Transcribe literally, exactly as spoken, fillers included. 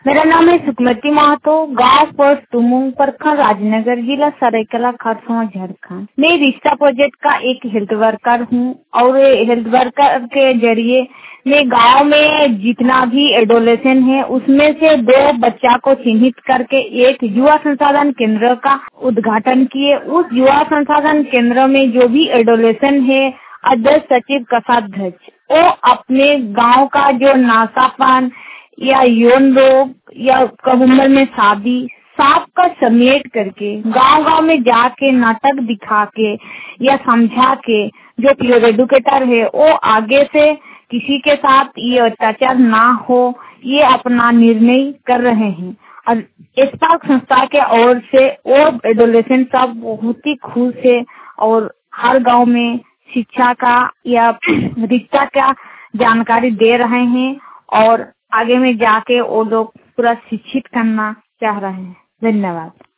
मेरा नाम है सुकमती महतो, गांव पोस्ट तुमुंग, प्रखंड राजनगर, जिला सरायकेला, खरसावां, झारखंड। मैं रिश्ता प्रोजेक्ट का एक हेल्थ वर्कर हूं और हेल्थ वर्कर के जरिए मैं गांव में जितना भी एडोलेशन है उसमें से दो बच्चा को चिन्हित करके एक युवा संसाधन केंद्र का उद्घाटन किए। उस युवा संसाधन केंद्र में जो भी एडोलेशन है, अध्यक्ष सचिव कोषाध्यक्ष, वो अपने गांव का जो नासापान या यौन रोग या कम उम्र में शादी सब का समेट करके गांव गांव में जाके नाटक दिखा के या समझा के जो पीयर एडुकेटर है वो आगे से किसी के साथ ये अत्याचार ना हो, ये अपना निर्णय कर रहे हैं। और स्पार्क संस्था के ओर से वो एडोलेशन सब बहुत ही खुश है और हर गांव में शिक्षा का या रिश्ता का जानकारी दे रहे हैं और आगे में जाके वो लोग पूरा शिक्षित करना चाह रहे हैं। धन्यवाद।